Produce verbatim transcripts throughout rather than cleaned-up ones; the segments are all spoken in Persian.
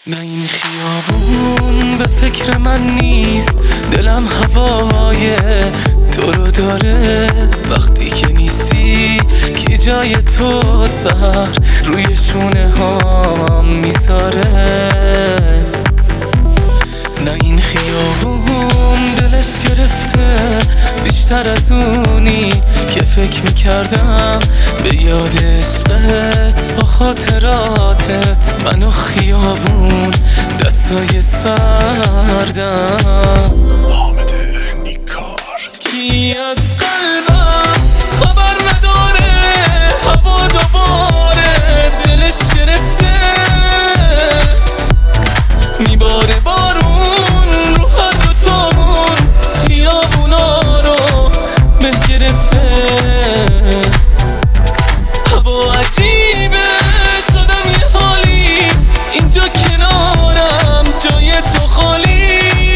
نه این خیابون به فکر من نیست، دلم هوای تو رو داره. وقتی که نیستی کی جای تو سر روی شونه هام میذاره. نه این خیابون دلش گرفته بیشتر از اونی که فکر میکردم. به یاد عشقت با خاطراتت من و خیابون دستای سردم. حامد نیکار. کی از قلبم خبر نداره، هوا دوباره دلش گرفته. میباره بارون رو هر دوتامون، خیابونا رو به گرفته. هوا عجیبه شدم یه حالی، اینجا کنارم جای تو خالی.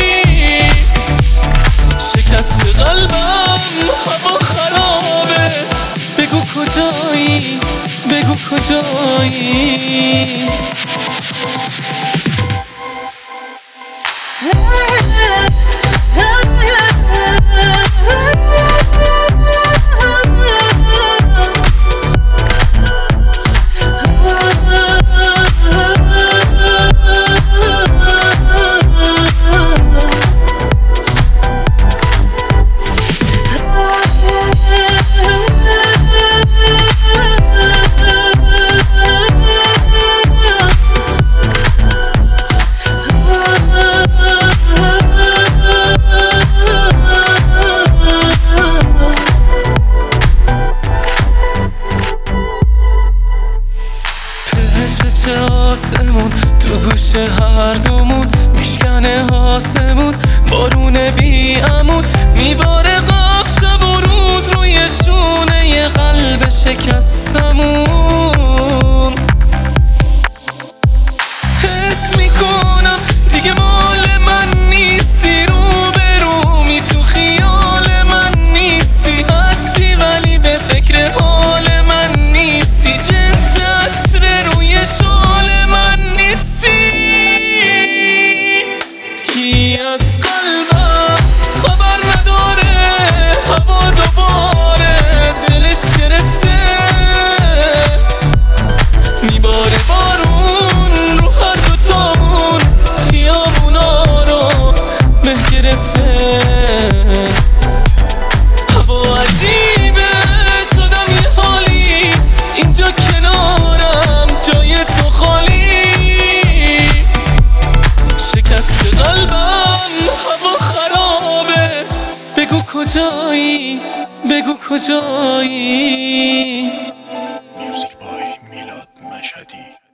شکست قلبم هوا خرابه، بگو کجایی، بگو کجایی. آسمون تو گوشه هر دومون میشکنه آسمون، بارون بی امون میباره قاب شب و روز روی شونه ی قلب شکستمون. حس میکنم دیگه مال من نیستی، رو به رومی تو خیال من نیستی. هستی ولی به فکر حال من نیستی، جنس عطر روی شال من نیستی. کی از قلبم خبر نداره، هوا دوباره دلش گرفته. میباره بارون رو هر دوتامون، خیابونا رو به گرفته. هوا عجیبه شدم یه حالی، اینجا کنارم جای تو خالی. شکست قلبم هوا خرابه، بگو کجایی، بگو کجایی. میوزیک بای میلاد مشهدی.